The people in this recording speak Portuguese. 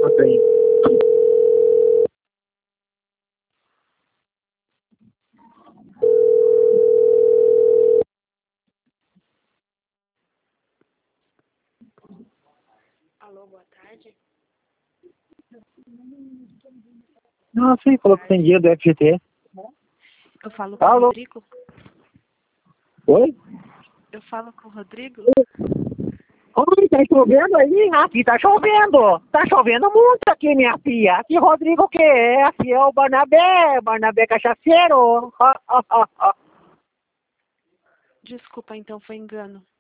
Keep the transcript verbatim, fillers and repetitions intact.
Ok. Alô, boa tarde. Não, sim, falou que tem dia do F G T. Eu falo com Alô? o Rodrigo? Oi? Eu falo com o Rodrigo? Oi, tá chovendo aí? Aqui tá chovendo. Tá chovendo muito aqui, minha filha. Aqui, Rodrigo, o que é? Aqui é o Barnabé, Barnabé Cachaceiro. Desculpa, então foi engano.